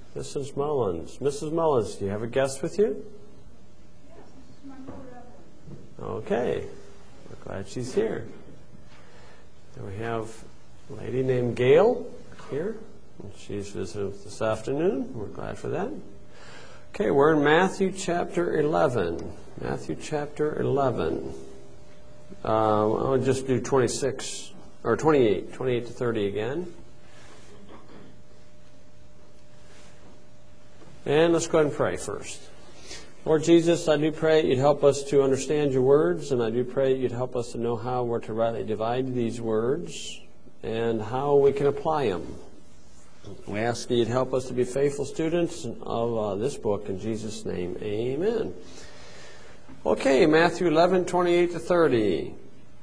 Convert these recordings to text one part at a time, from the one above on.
Mrs. Mullins. Mrs. Mullins, do you have a guest with you? Yes, this is my mother, Evelyn. Okay. We're glad she's here. And we have a lady named Gail here. And she's visiting us this afternoon. We're glad for that. Okay, we're in Matthew chapter 11. Matthew chapter 11. I'll just do 26, or 28 to 30 again. And let's go ahead and pray first. Lord Jesus, I do pray you'd help us to understand your words, and I do pray you'd help us to know how we're to rightly divide these words and how we can apply them. We ask that you'd help us to be faithful students of this book. In Jesus' name, amen. Okay, Matthew 11, 28 to 30.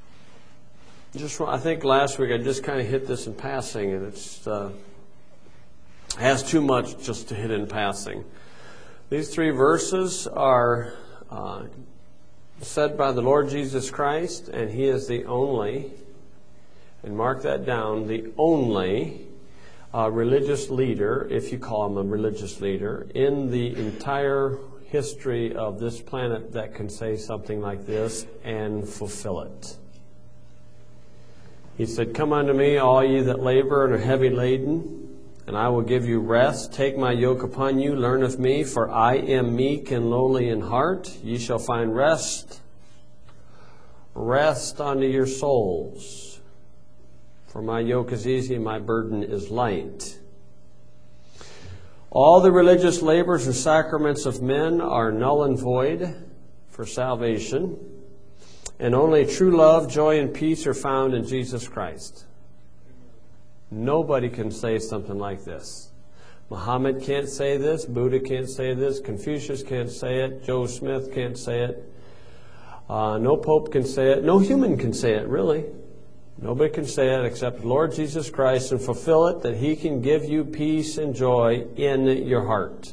I think last week I just kind of hit this in passing, and it's has too much just to hit in passing. These three verses are said by the Lord Jesus Christ, and He is the only, and mark that down, the only religious leader, if you call him a religious leader, in the entire history of this planet that can say something like this and fulfill it. He said, "Come unto me, all ye that labor and are heavy laden, and I will give you rest. Take my yoke upon you, learn of me, for I am meek and lowly in heart. Ye shall find rest. Rest unto your souls. For my yoke is easy and my burden is light." All the religious labors and sacraments of men are null and void for salvation, and only true love, joy, and peace are found in Jesus Christ. Nobody can say something like this. Muhammad can't say this, Buddha can't say this, Confucius can't say it, Joe Smith can't say it, no pope can say it, no human can say it, really. Nobody can say it except the Lord Jesus Christ and fulfill it, that He can give you peace and joy in your heart.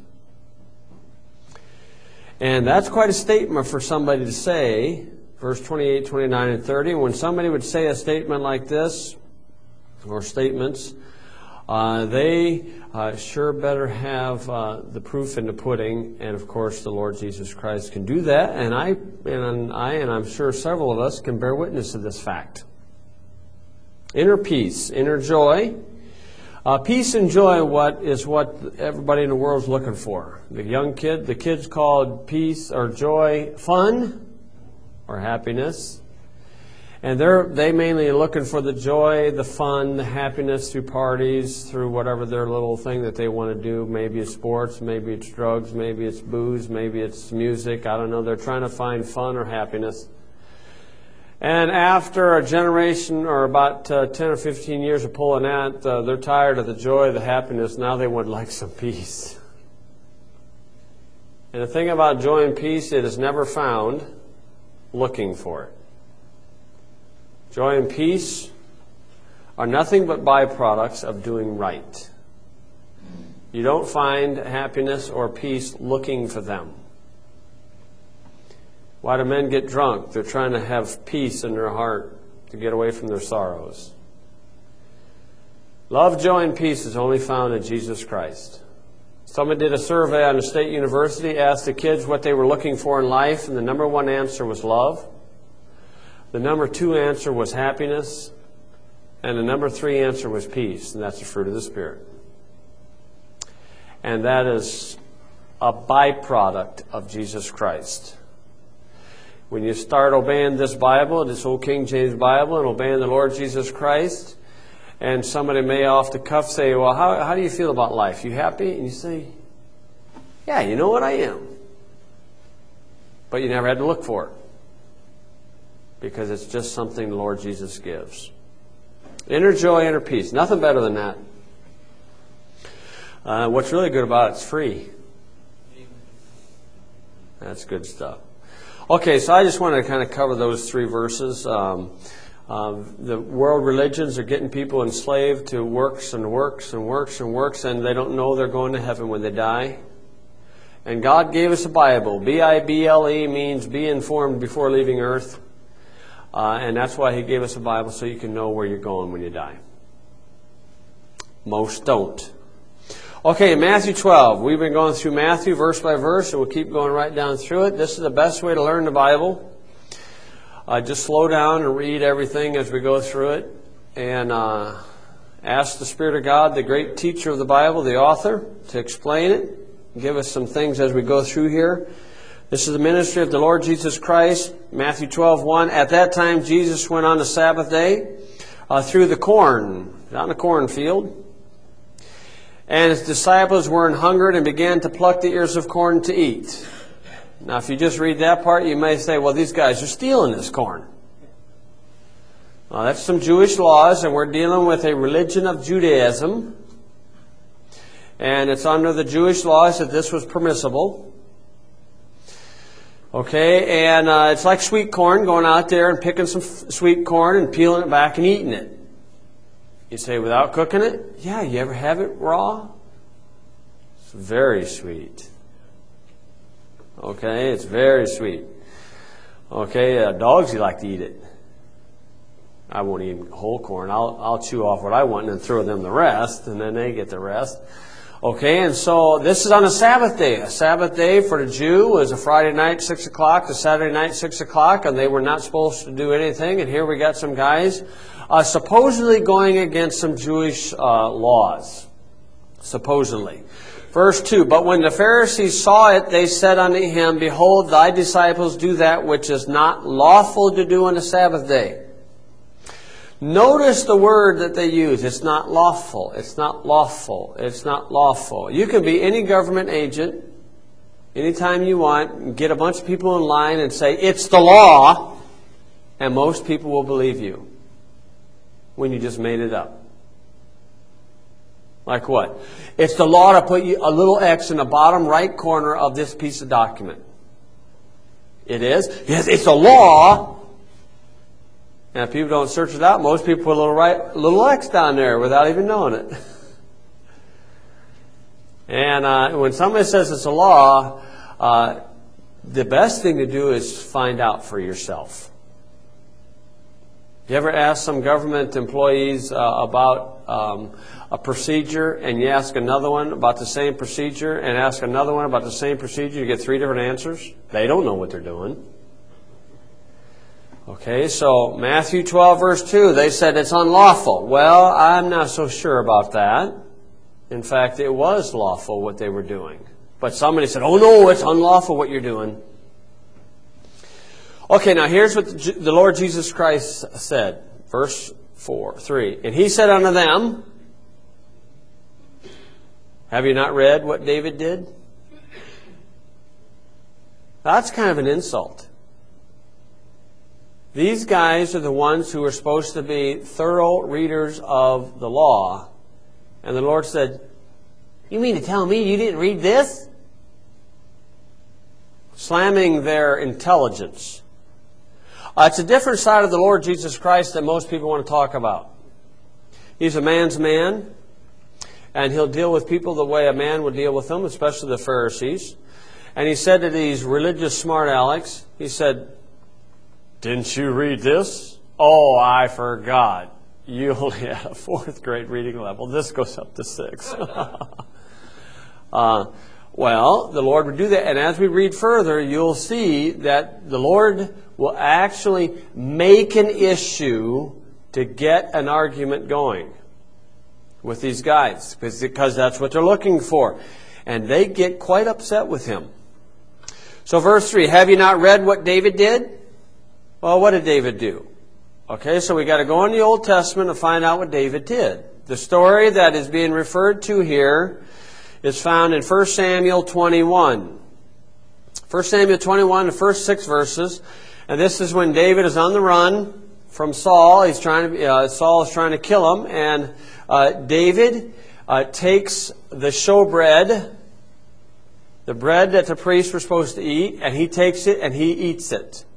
And that's quite a statement for somebody to say, verse 28, 29, and 30. When somebody would say a statement like this, or statements, they sure better have the proof in the pudding, and of course the Lord Jesus Christ can do that, and I'm sure several of us can bear witness to this fact. Inner peace, inner joy. Peace and joy is what everybody in the world is looking for. The kids called peace or joy fun or happiness. And they mainly are looking for the joy, the fun, the happiness through parties, through whatever their little thing that they want to do. Maybe it's sports, maybe it's drugs, maybe it's booze, maybe it's music. I don't know. They're trying to find fun or happiness. And after a generation or about 10 or 15 years of pulling that, they're tired of the joy, the happiness. Now they would like some peace. And the thing about joy and peace, it is never found looking for it. Joy and peace are nothing but byproducts of doing right. You don't find happiness or peace looking for them. Why do men get drunk? They're trying to have peace in their heart to get away from their sorrows. Love, joy, and peace is only found in Jesus Christ. Someone did a survey on a state university, asked the kids what they were looking for in life, and the number one answer was love. The number two answer was happiness. And the number three answer was peace, and that's the fruit of the Spirit. And that is a byproduct of Jesus Christ. When you start obeying this Bible, this old King James Bible, and obeying the Lord Jesus Christ, and somebody may off the cuff say, "Well, how do you feel about life? You happy?" And you say, "Yeah, you know what, I am." But you never had to look for it. Because it's just something the Lord Jesus gives. Inner joy, inner peace. Nothing better than that. What's really good about it's free. That's good stuff. Okay, so I just wanted to kind of cover those three verses. The world religions are getting people enslaved to works and works and works and works, and they don't know they're going to heaven when they die. And God gave us a Bible. Bible means be informed before leaving earth. And that's why He gave us a Bible, so you can know where you're going when you die. Most don't. Okay, Matthew 12. We've been going through Matthew verse by verse, and we'll keep going right down through it. This is the best way to learn the Bible. Just slow down and read everything as we go through it. And ask the Spirit of God, the great teacher of the Bible, the author, to explain it. Give us some things as we go through here. This is the ministry of the Lord Jesus Christ. Matthew 12:1. At that time Jesus went on the Sabbath day through the corn, down the cornfield. And his disciples were an hungered and began to pluck the ears of corn to eat. Now if you just read that part, you may say, well, these guys are stealing this corn. That's some Jewish laws, and we're dealing with a religion of Judaism. And it's under the Jewish laws that this was permissible. Okay, and it's like sweet corn, going out there and picking some sweet corn and peeling it back and eating it. You say, without cooking it? Yeah, you ever have it raw? It's very sweet. Okay, it's very sweet. Okay, dogs, you like to eat it. I won't eat whole corn. I'll chew off what I want and then throw them the rest, and then they get the rest. Okay, and so this is on a Sabbath day. A Sabbath day for the Jew was a Friday night, 6 o'clock, to Saturday night, 6 o'clock, and they were not supposed to do anything. And here we got some guys supposedly going against some Jewish laws. Supposedly. Verse 2, but when the Pharisees saw it, they said unto him, behold, thy disciples do that which is not lawful to do on the Sabbath day. Notice the word that they use. It's not lawful. It's not lawful. It's not lawful. You can be any government agent anytime you want and get a bunch of people in line and say, it's the law, and most people will believe you when you just made it up. Like what? It's the law to put a little X in the bottom right corner of this piece of document. It is? Yes, it's a law. And if people don't search it out, most people put a little X down there without even knowing it. And when somebody says it's a law, the best thing to do is find out for yourself. You ever ask some government employees about a procedure, and you ask another one about the same procedure, and ask another one about the same procedure, you get 3 different answers? They don't know what they're doing. Okay, so Matthew 12, verse 2, they said it's unlawful. Well, I'm not so sure about that. In fact, it was lawful what they were doing. But somebody said, oh no, it's unlawful what you're doing. Okay, now here's what the Lord Jesus Christ said. Verse 3. And he said unto them, have you not read what David did? That's kind of an insult. These guys are the ones who are supposed to be thorough readers of the law. And the Lord said, you mean to tell me you didn't read this? Slamming their intelligence. It's a different side of the Lord Jesus Christ that most people want to talk about. He's a man's man, and he'll deal with people the way a man would deal with them, especially the Pharisees. And he said to these religious smart alecks, he said, didn't you read this? Oh, I forgot. You only had a 4th grade reading level. This goes up to 6. Well, the Lord would do that. And as we read further, you'll see that the Lord will actually make an issue to get an argument going with these guys, because that's what they're looking for. And they get quite upset with him. So verse 3, have you not read what David did? Well, what did David do? Okay, so we got to go in the Old Testament to find out what David did. The story that is being referred to here is found in 1 Samuel 21. 1 Samuel 21, the first 6 verses. And this is when David is on the run from Saul. Saul is trying to kill him. And David takes the showbread, the bread that the priests were supposed to eat, and he takes it and he eats it.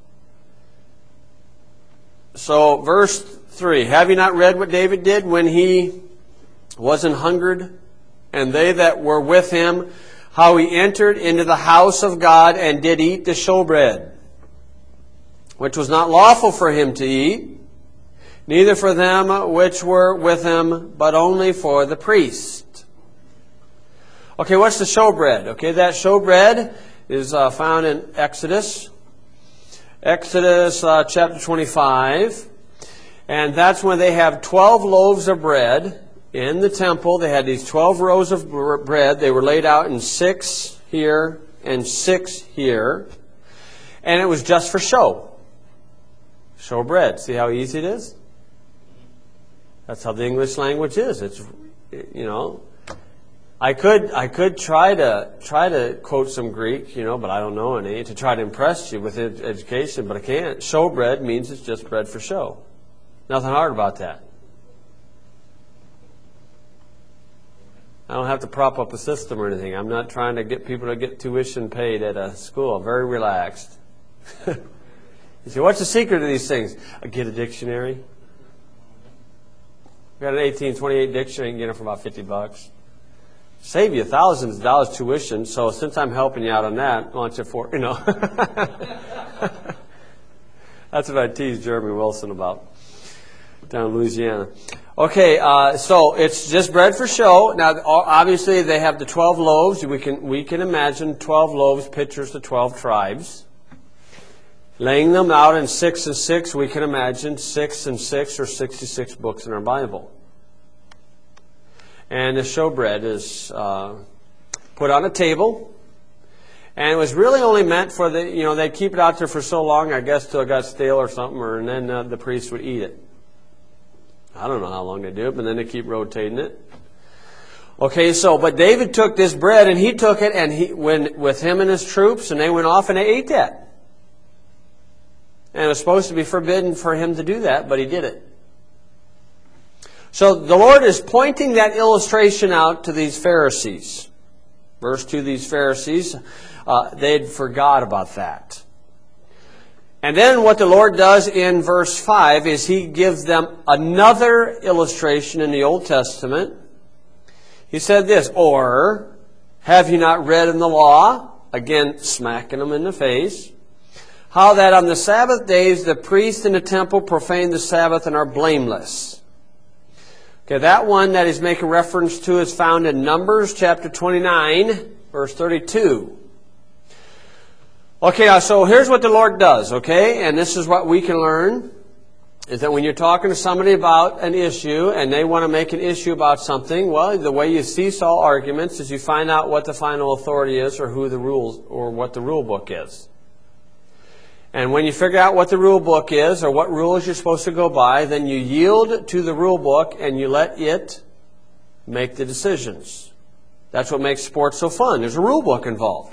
So, verse 3, have you not read what David did when he was an hungered, and they that were with him, how he entered into the house of God and did eat the showbread, which was not lawful for him to eat, neither for them which were with him, but only for the priest. Okay, what's the showbread? Okay, that showbread is found in Exodus. Exodus chapter 25. And that's when they have 12 loaves of bread in the temple. They had these 12 rows of bread. They were laid out in 6 here and 6 here. And it was just for show. Show bread. See how easy it is? That's how the English language is. It's, you know, I could try to quote some Greek, you know, but I don't know any, to try to impress you with education, but I can't. Show bread means it's just bread for show. Nothing hard about that. I don't have to prop up a system or anything. I'm not trying to get people to get tuition paid at a school. I'm very relaxed. You say, what's the secret of these things? I get a dictionary. Got an 1828 dictionary, you can get it for about $50. Save you thousands of dollars tuition, so since I'm helping you out on that, launch it for, you know. That's what I teased Jeremy Wilson about down in Louisiana. Okay, so it's just bread for show. Now, obviously, they have the 12 loaves. We can imagine 12 loaves, pictures of 12 tribes. Laying them out in 6 and 6, we can imagine 6 and 6 or 66 books in our Bible. And the showbread is put on a table. And it was really only meant for the, you know, they'd keep it out there for so long, I guess, till it got stale or something, and then the priest would eat it. I don't know how long they do it, but then they keep rotating it. Okay, so, but David took this bread, and he took it, and he went with him and his troops, and they went off and they ate that. And it was supposed to be forbidden for him to do that, but he did it. So the Lord is pointing that illustration out to these Pharisees. Verse 2, these Pharisees, they'd forgot about that. And then what the Lord does in verse 5 is He gives them another illustration in the Old Testament. He said this, or, have you not read in the law, again smacking them in the face, how that on the Sabbath days the priests in the temple profane the Sabbath and are blameless. Okay, that one that he's making reference to is found in Numbers chapter 29, verse 32. Okay, so here's what the Lord does, okay? And this is what we can learn, is that when you're talking to somebody about an issue and they want to make an issue about something, well, the way you seesaw arguments is you find out what the final authority is or who the rules or what the rule book is. And when you figure out what the rule book is or what rules you're supposed to go by, then you yield to the rule book and you let it make the decisions. That's what makes sports so fun. There's a rule book involved.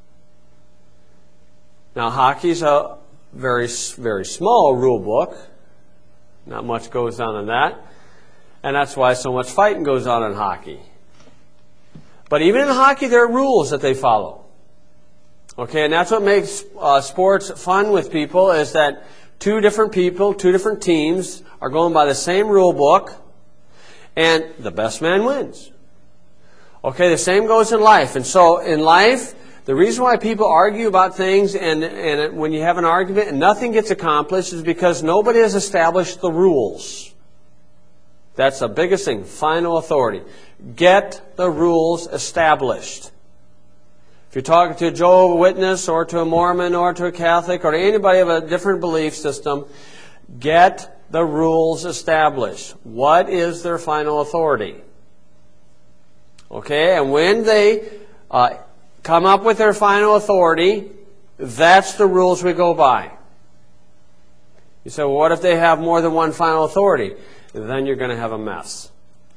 Now, hockey's a very, very small rule book. Not much goes on in that. And that's why so much fighting goes on in hockey. But even in hockey, there are rules that they follow. Okay, and that's what makes sports fun with people, is that two different people, two different teams are going by the same rule book, and the best man wins. Okay, the same goes in life. And so in life, the reason why people argue about things and when you have an argument and nothing gets accomplished is because nobody has established the rules. That's the biggest thing, final authority. Get the rules established. If you're talking to a Jehovah's Witness or to a Mormon or to a Catholic or to anybody of a different belief system, get the rules established. What is their final authority? Okay, and when they come up with their final authority, that's the rules we go by. You say, well, what if they have more than one final authority? Then you're going to have a mess.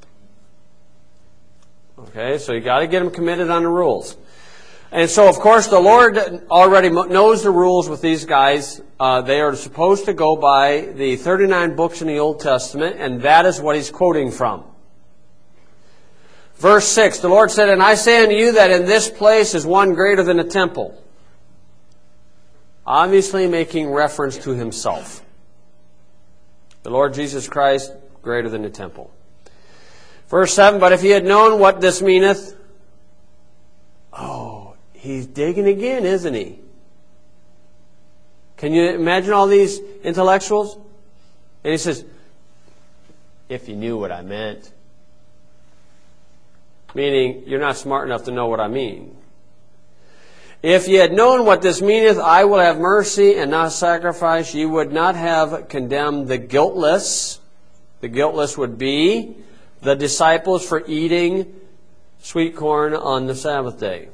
Okay, so you got to get them committed on the rules. And so, of course, the Lord already knows the rules with these guys. They are supposed to go by the 39 books in the Old Testament, and that is what He's quoting from. Verse 6, the Lord said, and I say unto you that in this place is one greater than the temple. Obviously making reference to Himself. The Lord Jesus Christ, greater than the temple. Verse 7, but if ye had known what this meaneth, He's digging again, isn't he? Can you imagine all these intellectuals? And he says, if you knew what I meant. meaning you're not smart enough to know what I mean. If ye had known what this meaneth, I will have mercy and not sacrifice, ye would not have condemned the guiltless. The guiltless would be the disciples for eating sweet corn on the Sabbath day.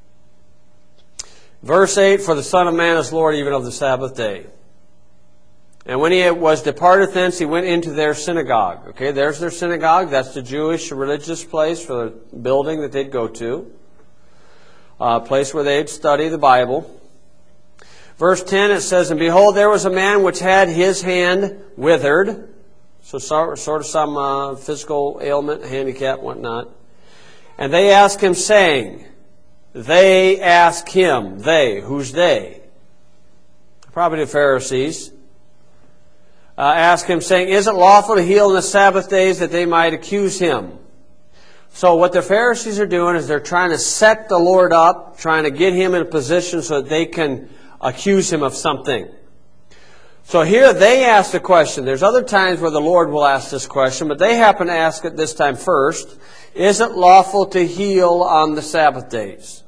Verse 8, for the Son of Man is Lord even of the Sabbath day. And when he was departed thence, he went into their synagogue. Okay, there's their synagogue. That's the Jewish religious place for the building that they'd go to. A place where they'd study the Bible. Verse 10, it says, and behold, there was a man which had his hand withered. So sort of some physical ailment, handicap, whatnot. And they asked him, saying, they ask him, they, who's they? Probably the Pharisees. Ask him, saying, is it lawful to heal on the Sabbath days, that they might accuse him? So what the Pharisees are doing is they're trying to set the Lord up, trying to get him in a position so that they can accuse him of something. So here they ask the question. There's other times where the Lord will ask this question, but they happen to ask it this time first. Is it lawful to heal on the Sabbath days?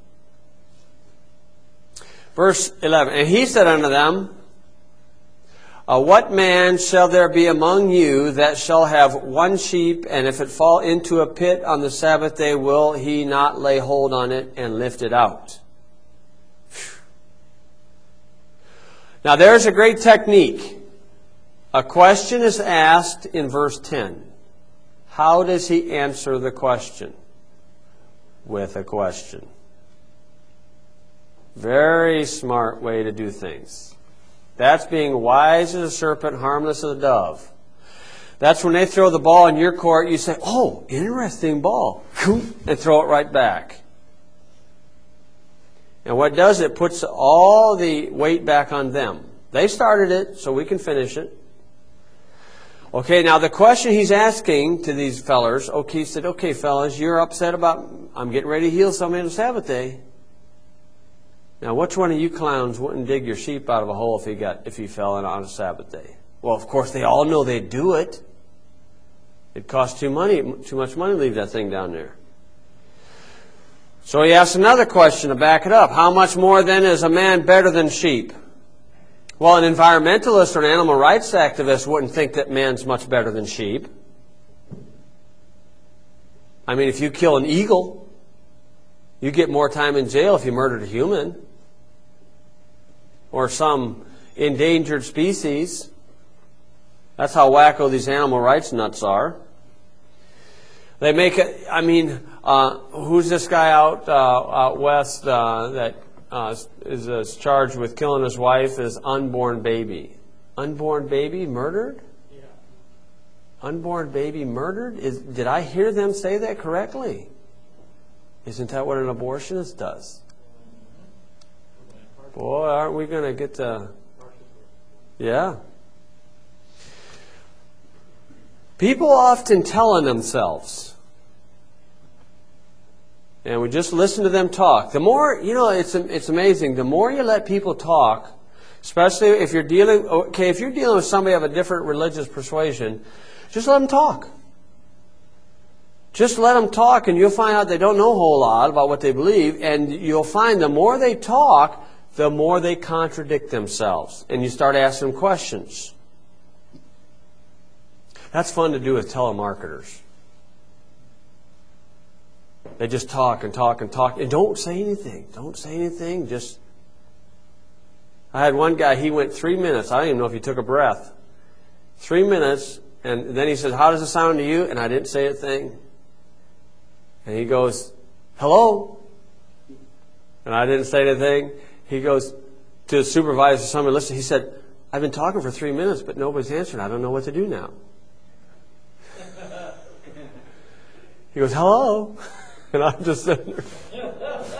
Verse 11, and he said unto them, what man shall there be among you that shall have one sheep, and if it fall into a pit on the Sabbath day, will he not lay hold on it and lift it out? Now there's a great technique. A question is asked in verse 10. How does he answer the question? With a question. Very smart way to do things. That's being wise as a serpent, harmless as a dove. That's when they throw the ball in your court, you say, oh, interesting ball, and throw it right back. And what it does, it puts all the weight back on them. They started it, so we can finish it. Okay, now the question he's asking to these fellers, okay, he said, okay, fellas, you're upset about, I'm getting ready to heal somebody on the Sabbath day. Now, which one of you clowns wouldn't dig your sheep out of a hole if he fell in on a Sabbath day? Well, of course, they all know they'd do it. It costs too much money to leave that thing down there. So he asks another question to back it up. How much more then is a man better than sheep? Well, an environmentalist or an animal rights activist wouldn't think that man's much better than sheep. I mean, if you kill an eagle, you get more time in jail if you murdered a human. Or some endangered species. That's how wacko these animal rights nuts are. They make it, I mean, who's this guy out west that is charged with killing his wife, his unborn baby? Unborn baby murdered? Yeah. Unborn baby murdered? Did I hear them say that correctly? Isn't that what an abortionist does? Boy, aren't we going to get to... Yeah. People often tell on themselves. And we just listen to them talk. The more, it's amazing. The more you let people talk, especially if you're dealing with somebody of a different religious persuasion, just let them talk. Just let them talk, and you'll find out they don't know a whole lot about what they believe, and you'll find the more they talk, the more they contradict themselves. And you start asking them questions. That's fun to do with telemarketers. They just talk and talk and talk, and don't say anything. Don't say anything. I had one guy, he went 3 minutes. I don't even know if he took a breath. 3 minutes, and then he said, how does it sound to you? And I didn't say a thing. And he goes, hello? And I didn't say anything. He goes to the supervisor, somebody listening, he said, I've been talking for 3 minutes, but nobody's answering. I don't know what to do now. He goes, hello? And I'm just sitting there.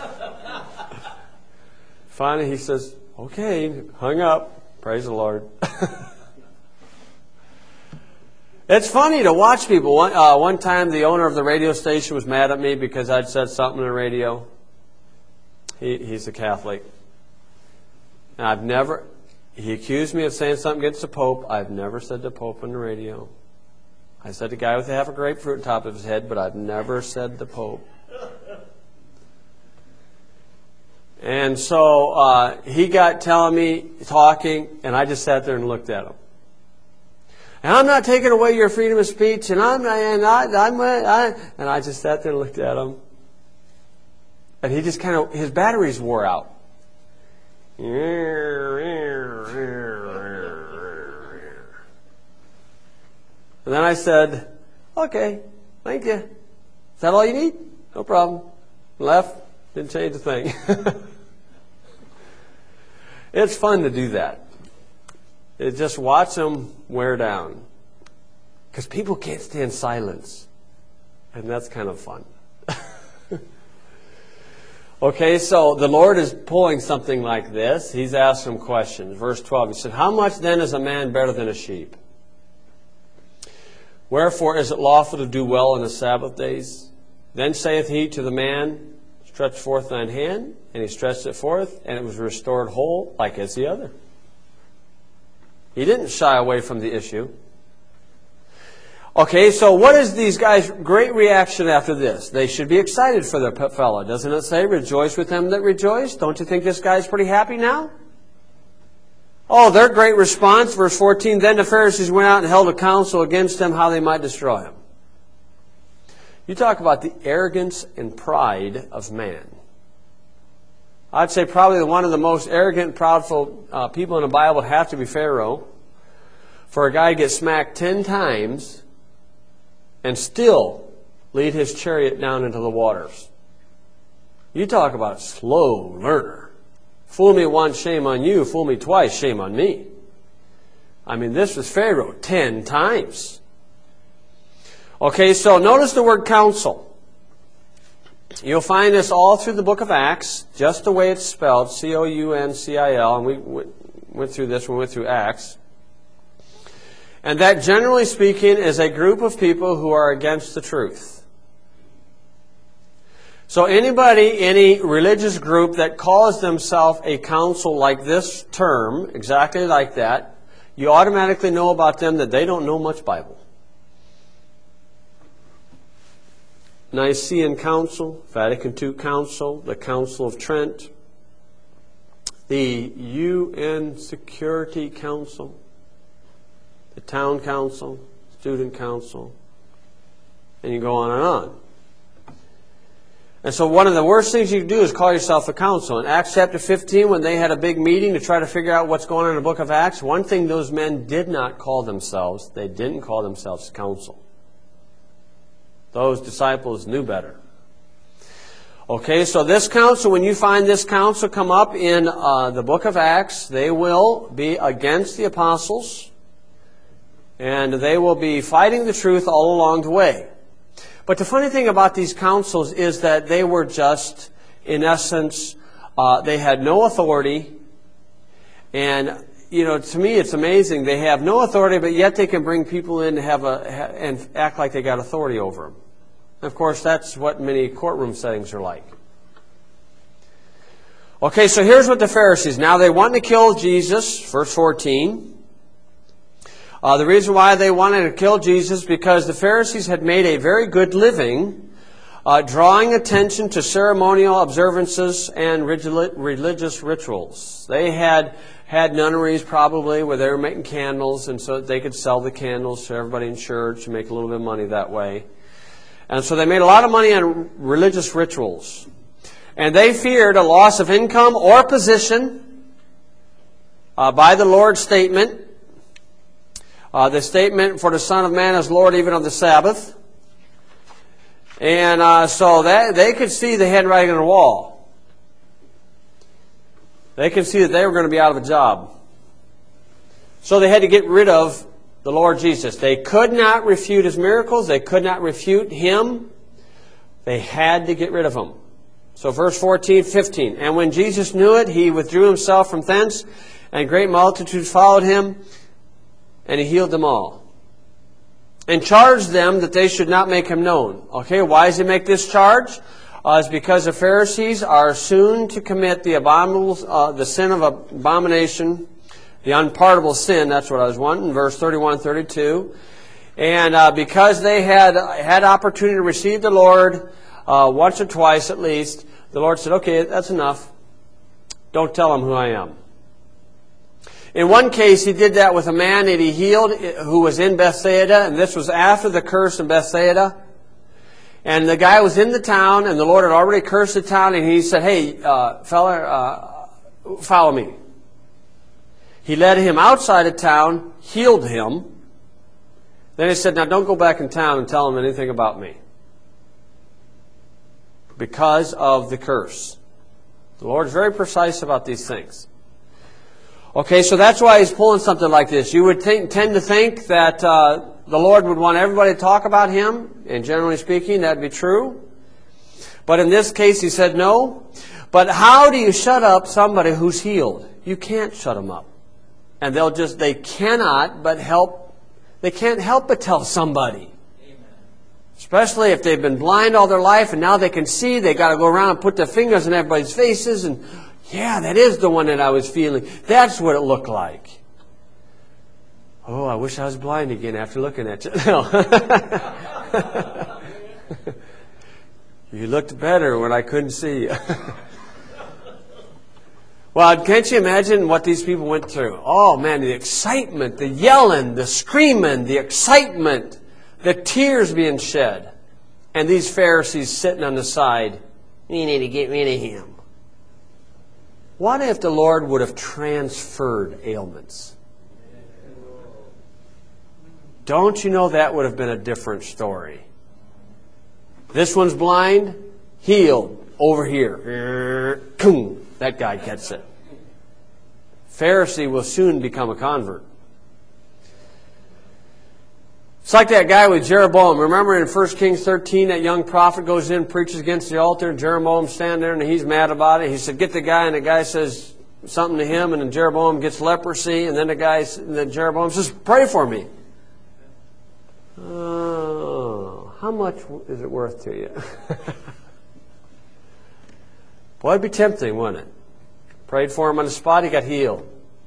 Finally, he says, okay, hung up. Praise the Lord. It's funny to watch people. One time, the owner of the radio station was mad at me because I'd said something on the radio. He's a Catholic. And he accused me of saying something against the Pope. I've never said the Pope on the radio. I said the guy with half a grapefruit on top of his head, but I've never said the Pope. And so he got telling me, talking, and I just sat there and looked at him. And I'm not taking away your freedom of speech, and I just sat there and looked at him. And he just kind of, his batteries wore out. And then I said, okay, thank you. Is that all you need? No problem. Left, didn't change a thing. It's fun to do that. Just watch them wear down. Because people can't stand silence. And that's kind of fun. Okay, so the Lord is pulling something like this. He's asked some questions. Verse 12, he said, how much then is a man better than a sheep? Wherefore is it lawful to do well on the Sabbath days? Then saith he to the man, stretch forth thine hand. And he stretched it forth, and it was restored whole, like as the other. He didn't shy away from the issue. Okay, so what is these guys' great reaction after this? They should be excited for their fellow. Doesn't it say, rejoice with them that rejoice? Don't you think this guy's pretty happy now? Oh, their great response, verse 14, then the Pharisees went out and held a council against him, how they might destroy him. You talk about the arrogance and pride of man. I'd say probably one of the most arrogant, proudful people in the Bible would have to be Pharaoh. For a guy to get smacked 10 times and still lead his chariot down into the waters. You talk about a slow learner. Fool me once, shame on you. Fool me twice, shame on me. I mean, this was Pharaoh 10 times. Okay, so notice the word council. You'll find this all through the book of Acts, just the way it's spelled, C-O-U-N-C-I-L, and we went through this when we went through Acts. And that, generally speaking, is a group of people who are against the truth. So anybody, any religious group that calls themselves a council like this term, exactly like that, you automatically know about them that they don't know much Bible. Nicene Council, Vatican II Council, the Council of Trent, the UN Security Council, the Town Council, Student Council, and you go on and on. And so one of the worst things you can do is call yourself a council. In Acts chapter 15, when they had a big meeting to try to figure out what's going on in the book of Acts, one thing those men did not call themselves, they didn't call themselves council. Those disciples knew better. Okay, so this council, when you find this council come up in the book of Acts, they will be against the apostles, and they will be fighting the truth all along the way. But the funny thing about these councils is that they were just, in essence, they had no authority. And, you know, to me it's amazing. They have no authority, but yet they can bring people in to and act like they got authority over them. Of course, that's what many courtroom settings are like. Okay, so here's what the Pharisees, now they want to kill Jesus, verse 14. The reason why they wanted to kill Jesus because the Pharisees had made a very good living drawing attention to ceremonial observances and religious rituals. They had nunneries probably where they were making candles, and so that they could sell the candles to everybody in church and make a little bit of money that way. And so they made a lot of money on religious rituals. And they feared a loss of income or position by the Lord's statement. The statement, for the Son of Man is Lord even of the Sabbath. And so they could see the handwriting on the wall. They could see that they were going to be out of a job. So they had to get rid of the Lord Jesus. They could not refute His miracles. They could not refute Him. They had to get rid of Him. So verse 14, 15. And when Jesus knew it, He withdrew Himself from thence, and great multitudes followed Him, and He healed them all. And charged them that they should not make Him known. Okay, why does He make this charge? It's because the Pharisees are soon to commit the sin of abomination, the unpardonable sin, that's what I was wanting, verse 31, 32. And because they had opportunity to receive the Lord once or twice at least, the Lord said, okay, that's enough. don't tell them who I am. In one case, he did that with a man that he healed who was in Bethsaida, and this was after the curse in Bethsaida. And the guy was in the town, and the Lord had already cursed the town, and he said, hey, fella, follow me. He led him outside of town, healed him. Then he said, now don't go back in town and tell him anything about me. Because of the curse. The Lord's very precise about these things. Okay, so that's why he's pulling something like this. You would tend to think that the Lord would want everybody to talk about him, and generally speaking, that'd be true. But in this case, he said no. But how do you shut up somebody who's healed? You can't shut them up. And they can't help but tell somebody. Especially if they've been blind all their life and now they can see, they got to go around and put their fingers in everybody's faces and, yeah, that is the one that I was feeling. That's what it looked like. Oh, I wish I was blind again after looking at you. No. You looked better when I couldn't see you. Well, can't you imagine what these people went through? Oh, man, the excitement, the yelling, the screaming, the excitement, the tears being shed. And these Pharisees sitting on the side, we need to get rid of him. What if the Lord would have transferred ailments? Don't you know that would have been a different story? This one's blind, healed, over here. That guy gets it. Pharisee will soon become a convert. It's like that guy with Jeroboam. Remember in 1 Kings 13, that young prophet goes in, preaches against the altar, and Jeroboam standing there and he's mad about it. He said, get the guy, and the guy says something to him, and then Jeroboam gets leprosy, and then Jeroboam says, pray for me. Oh, how much is it worth to you? Boy, it'd be tempting, wouldn't it? Prayed for him on the spot, he got healed.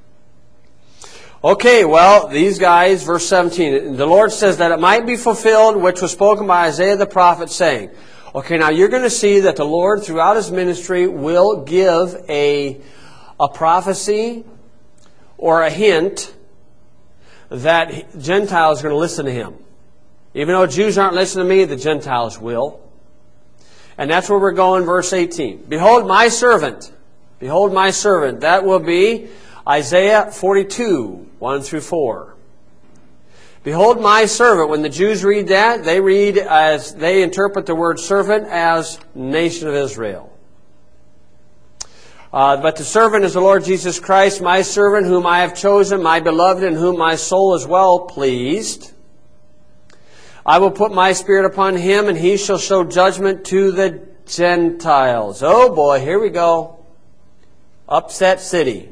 Okay, well, these guys, verse 17, the Lord says that it might be fulfilled, which was spoken by Isaiah the prophet, saying, okay, now you're going to see that the Lord, throughout his ministry, will give a prophecy or a hint that Gentiles are going to listen to him. Even though Jews aren't listening to me, the Gentiles will. And that's where we're going, verse 18. Behold my servant. Behold my servant. That will be Isaiah 42, 1 through 4. Behold my servant. When the Jews read that, they interpret the word servant as nation of Israel. But the servant is the Lord Jesus Christ, my servant whom I have chosen, my beloved, in whom my soul is well pleased. I will put my spirit upon him, and he shall show judgment to the Gentiles. Oh boy, here we go. Upset city.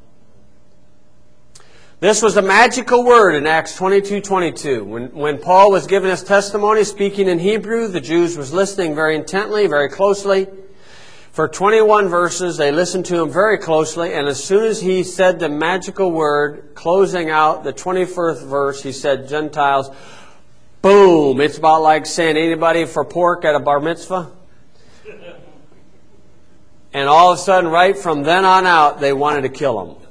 This was a magical word in Acts 22:22. When Paul was giving his testimony, speaking in Hebrew, the Jews was listening very intently, very closely. For 21 verses, they listened to him very closely, and as soon as he said the magical word, closing out the 21st verse, he said, Gentiles. Boom! It's about like saying anybody for pork at a bar mitzvah. And all of a sudden, right from then on out, they wanted to kill him.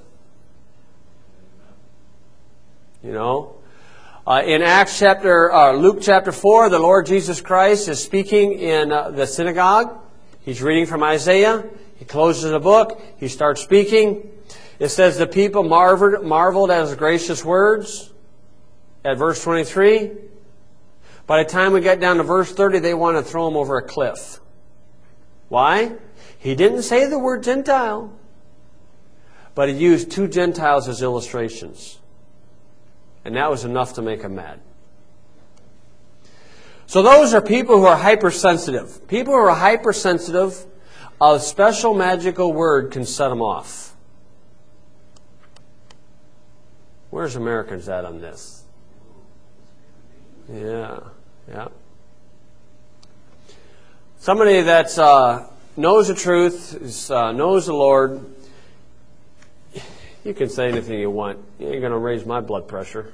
You know? In Luke chapter 4, the Lord Jesus Christ is speaking in the synagogue. He's reading from Isaiah. He closes the book. He starts speaking. It says the people marveled at his gracious words. At verse 23. By the time we get down to verse 30, they want to throw him over a cliff. Why? He didn't say the word Gentile, but he used two Gentiles as illustrations. And that was enough to make him mad. So those are people who are hypersensitive. People who are hypersensitive, a special magical word can set them off. Where's Americans at on this? Yeah. Somebody that knows the truth, knows the Lord, you can say anything you want. You ain't going to raise my blood pressure.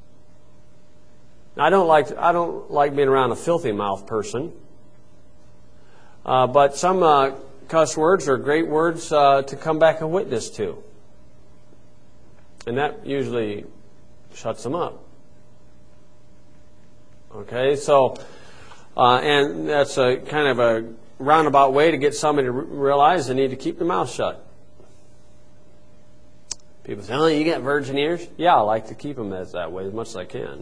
I don't like being around a filthy mouth person. But some cuss words are great words to come back and witness to. And that usually shuts them up. Okay, so, and that's a kind of a roundabout way to get somebody to realize they need to keep their mouth shut. People say, oh, you got virgin ears? Yeah, I like to keep them that way as much as I can.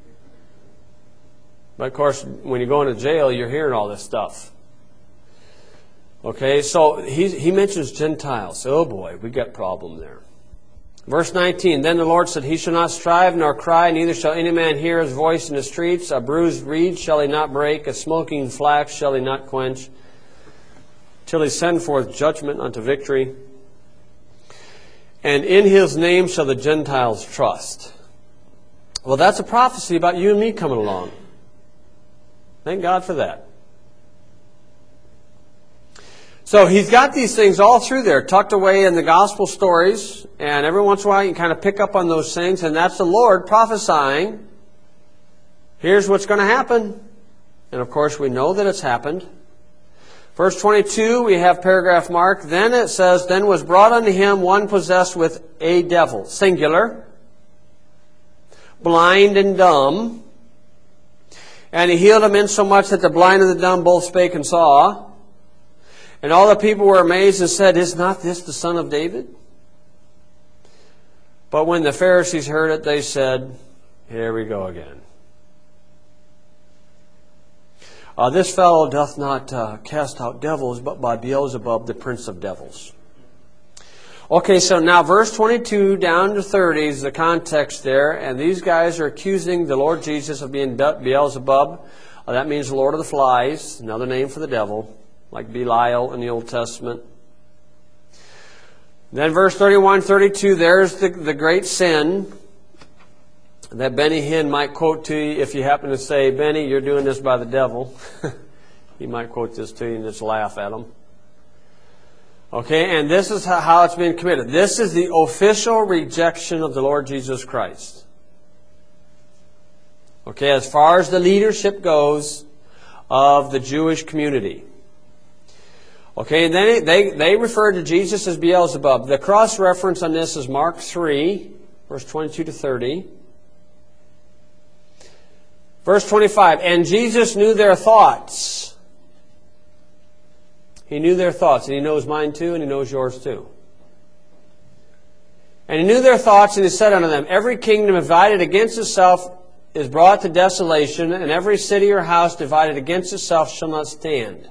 But of course, when you go into jail, you're hearing all this stuff. Okay, so he mentions Gentiles. Oh boy, we got a problem there. Verse 19, then the Lord said, he shall not strive nor cry, neither shall any man hear his voice in the streets. A bruised reed shall he not break, a smoking flax shall he not quench, till he send forth judgment unto victory. And in his name shall the Gentiles trust. Well, that's a prophecy about you and me coming along. Thank God for that. So he's got these things all through there, tucked away in the gospel stories, and every once in a while you can kind of pick up on those things, and that's the Lord prophesying, here's what's going to happen. And of course we know that it's happened. Verse 22, we have paragraph mark. Then it says, then was brought unto him one possessed with a devil, singular, blind and dumb. And he healed him insomuch that the blind and the dumb both spake and saw. And all the people were amazed and said, is not this the son of David? But when the Pharisees heard it, they said, here we go again. This fellow doth not cast out devils, but by Beelzebub, the prince of devils. Okay, so now verse 22 down to 30 is the context there. And these guys are accusing the Lord Jesus of being Beelzebub. That means the Lord of the Flies, another name for the devil, like Belial in the Old Testament. Then verse 31, 32, there's the great sin that Benny Hinn might quote to you if you happen to say, Benny, you're doing this by the devil. He might quote this to you and just laugh at him. Okay, and this is how it's been committed. This is the official rejection of the Lord Jesus Christ. Okay, as far as the leadership goes of the Jewish community. Okay, and then they refer to Jesus as Beelzebub. The cross-reference on this is Mark 3, verse 22 to 30. Verse 25, and Jesus knew their thoughts. He knew their thoughts, and He knows mine too, and He knows yours too. And He knew their thoughts, and He said unto them, every kingdom divided against itself is brought to desolation, and every city or house divided against itself shall not stand.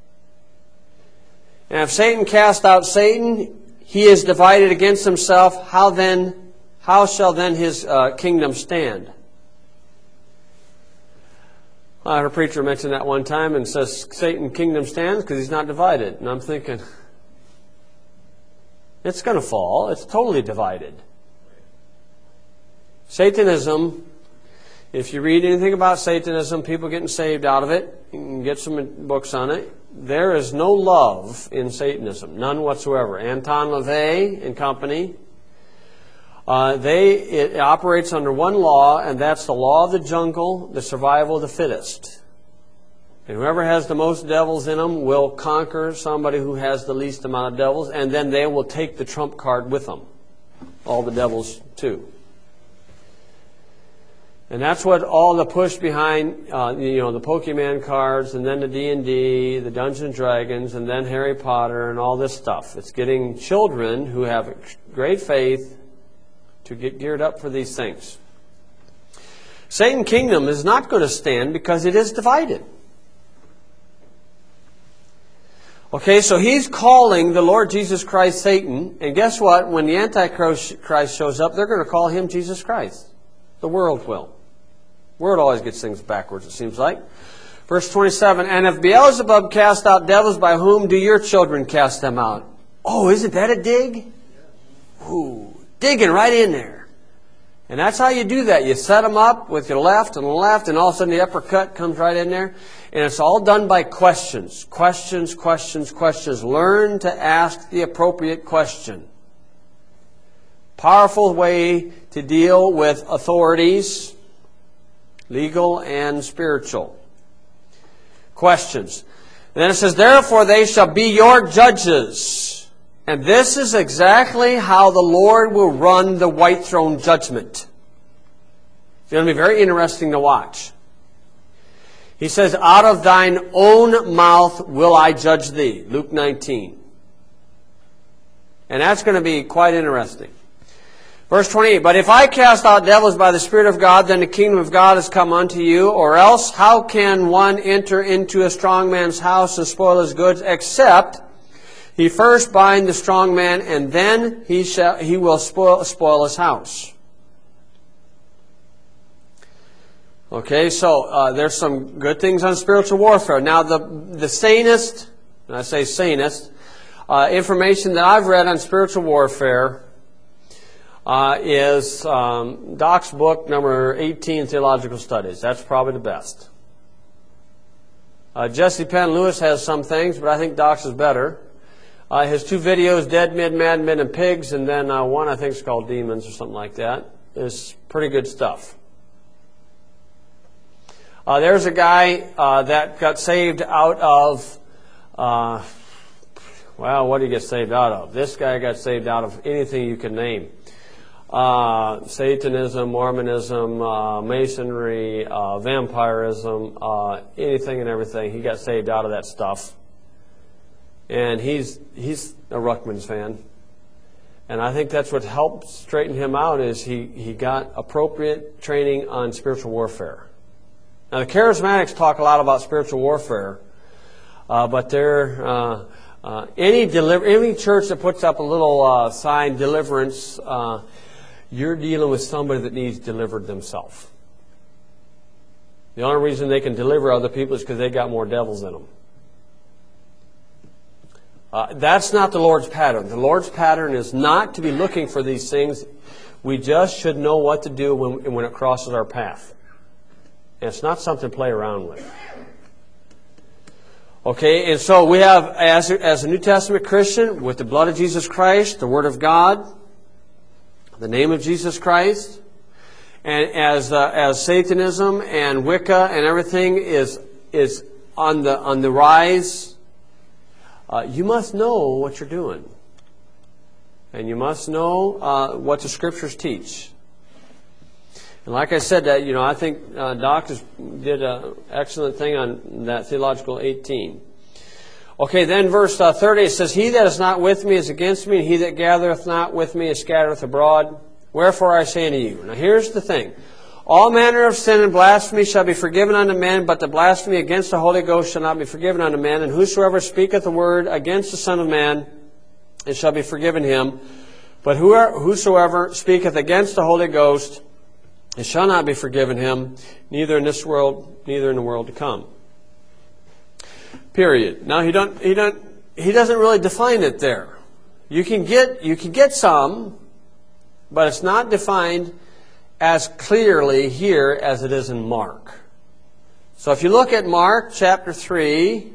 And if Satan cast out Satan, he is divided against himself. How shall then his kingdom stand? I heard a preacher mention that one time and says Satan's kingdom stands because he's not divided. And I'm thinking, it's going to fall. It's totally divided. Satanism, if you read anything about Satanism, people getting saved out of it, you can get some books on it. There is no love in Satanism, none whatsoever. Anton LaVey and company, it operates under one law, and that's the law of the jungle, the survival of the fittest. And whoever has the most devils in them will conquer somebody who has the least amount of devils, and then they will take the trump card with them. All the devils too. And that's what all the push behind, the Pokemon cards, and then the D&D, the Dungeons and Dragons, and then Harry Potter, and all this stuff. It's getting children who have great faith to get geared up for these things. Satan's kingdom is not going to stand because it is divided. Okay, so he's calling the Lord Jesus Christ Satan, and guess what? When the Antichrist shows up, they're going to call him Jesus Christ. The world will. The world always gets things backwards, it seems like. Verse 27, and if Beelzebub cast out devils, by whom do your children cast them out? Oh, isn't that a dig? Ooh, digging right in there. And that's how you do that. You set them up with your left, and all of a sudden the uppercut comes right in there. And it's all done by questions. Questions, questions, questions. Learn to ask the appropriate question. Powerful way to deal with authorities, legal and spiritual. Questions. And then it says, therefore they shall be your judges. And this is exactly how the Lord will run the white throne judgment. It's going to be very interesting to watch. He says, out of thine own mouth will I judge thee. Luke 19. And that's going to be quite interesting. Verse 28, but if I cast out devils by the Spirit of God, then the kingdom of God has come unto you. Or else, how can one enter into a strong man's house and spoil his goods, except he first bind the strong man, and then he will spoil his house. Okay, so there's some good things on spiritual warfare. Now, the sanest, and I say sanest, information that I've read on spiritual warfare is Doc's book, number 18, Theological Studies. That's probably the best. Jesse Penn Lewis has some things, but I think Doc's is better. His 2 videos, Dead Men, Mad Men, and Pigs, and then one I think is called Demons or something like that. It's pretty good stuff. There's a guy that got saved out of, well, what did he get saved out of? This guy got saved out of anything you can name. Satanism, Mormonism, Masonry, vampirism, anything and everything. He got saved out of that stuff. And he's a Ruckman's fan. And I think that's what helped straighten him out is he got appropriate training on spiritual warfare. Now, the charismatics talk a lot about spiritual warfare, but they're any church that puts up a little sign, deliverance, you're dealing with somebody that needs delivered themselves. The only reason they can deliver other people is because they got more devils in them. That's not the Lord's pattern. The Lord's pattern is not to be looking for these things. We just should know what to do when it crosses our path. And it's not something to play around with. Okay, and so we have, as a New Testament Christian, with the blood of Jesus Christ, the Word of God, the name of Jesus Christ, and as Satanism and Wicca and everything is on the rise, you must know what you're doing. And you must know what the Scriptures teach. And like I said, that I think Doc did an excellent thing on that Theological 18. Okay, then verse 30, it says, he that is not with me is against me, and he that gathereth not with me is scattereth abroad. Wherefore I say unto you. Now here's the thing. All manner of sin and blasphemy shall be forgiven unto men, but the blasphemy against the Holy Ghost shall not be forgiven unto men. And whosoever speaketh a word against the Son of Man, it shall be forgiven him. But whosoever speaketh against the Holy Ghost, it shall not be forgiven him, neither in this world, neither in the world to come. Period. Now he doesn't really define it there. You can get some, but it's not defined as clearly here as it is in Mark. So if you look at Mark chapter 3,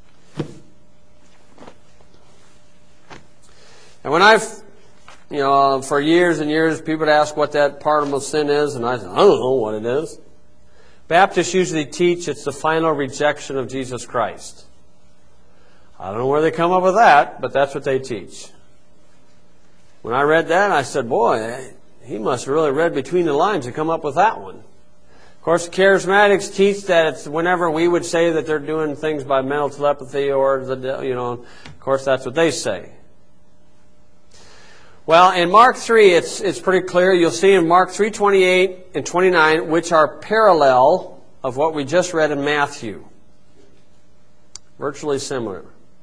and when for years and years, people would ask what that pardonable sin is, and I said, I don't know what it is. Baptists usually teach it's the final rejection of Jesus Christ. I don't know where they come up with that, but that's what they teach. When I read that, I said, boy, he must have really read between the lines to come up with that one. Of course, the charismatics teach that it's whenever we would say that they're doing things by mental telepathy or, of course, that's what they say. Well, in Mark 3, it's pretty clear. You'll see in Mark 3:28 and 29, which are parallel of what we just read in Matthew. Virtually similar.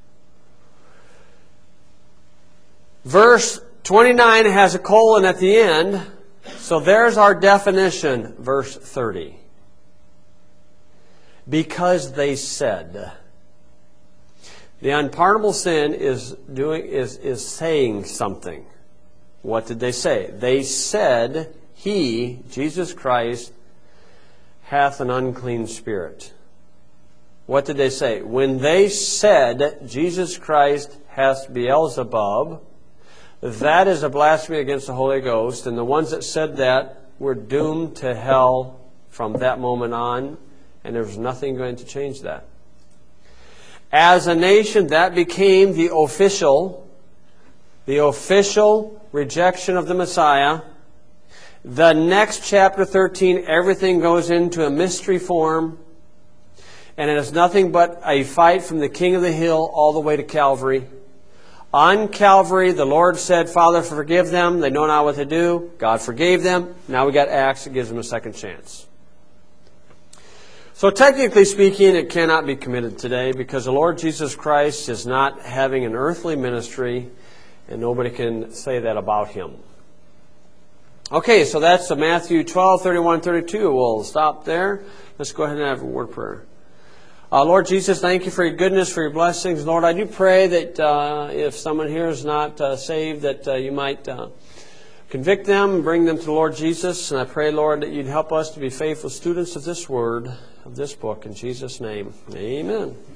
Verse 29 has a colon at the end, so there's our definition, verse 30. Because they said. The unpardonable sin is saying something. What did they say? They said, he, Jesus Christ, hath an unclean spirit. What did they say? When they said, Jesus Christ hath Beelzebub, that is a blasphemy against the Holy Ghost, and the ones that said that were doomed to hell from that moment on, and there's nothing going to change that. As a nation, that became the official rejection of the Messiah. The next chapter 13, everything goes into a mystery form. And it is nothing but a fight from the King of the Hill all the way to Calvary. On Calvary, the Lord said, Father, forgive them. They know not what to do. God forgave them. Now we got Acts that gives them a second chance. So technically speaking, it cannot be committed today because the Lord Jesus Christ is not having an earthly ministry, and nobody can say that about Him. Okay, so that's Matthew 12, 31, 32. We'll stop there. Let's go ahead and have a word prayer. Lord Jesus, thank you for your goodness, for your blessings. Lord, I do pray that if someone here is not saved, that you might convict them and bring them to the Lord Jesus. And I pray, Lord, that you'd help us to be faithful students of this word, of this book. In Jesus' name, amen.